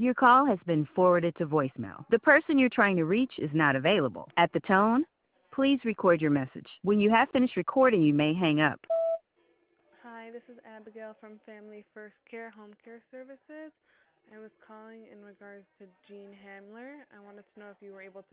Your call has been forwarded to voicemail. The person you're trying to reach is not available. At the tone, please record your message. When you have finished recording, you may hang up. Hi, this is Abigail from Family First Care Home Care Services. I was calling in regards to Jean Hamler. I wanted to know if you were able to